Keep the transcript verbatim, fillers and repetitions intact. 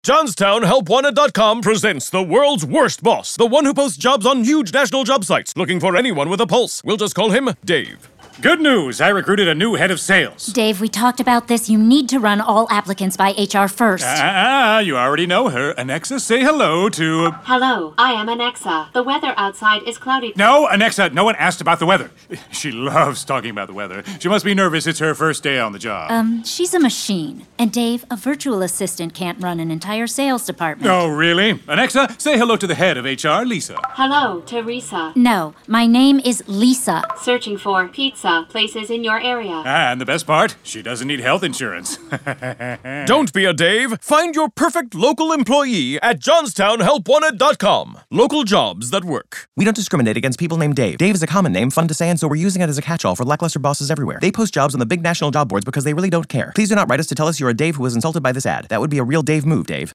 Johnstown Help Wanted dot com presents the world's worst boss, the one who posts jobs on huge national job sites, looking for anyone with a pulse. We'll just call him Dave. Good news! I recruited a new head of sales. Dave, we talked about this. You need to run all applicants by H R first. Ah, you already know her. Anexa, say hello to... Hello, I am Anexa. The weather outside is cloudy. No, Anexa, no one asked about the weather. She loves talking about the weather. She must be nervous. It's her first day on the job. Um, she's a machine. And Dave, a virtual assistant can't run an entire sales department. Oh, really? Anexa, say hello to the head of H R, Lisa. Hello, Teresa. No, my name is Lisa. Searching for pizza places in your area. Ah, and the best part, she doesn't need health insurance. Don't be a Dave. Find your perfect local employee at Johnstown Help Wanted dot com. Local jobs that work. We don't discriminate against people named Dave. Dave is a common name, fun to say, and so we're using it as a catch-all for lackluster bosses everywhere. They post jobs on the big national job boards because they really don't care. Please do not write us to tell us you're a Dave who was insulted by this ad. That would be a real Dave move, Dave.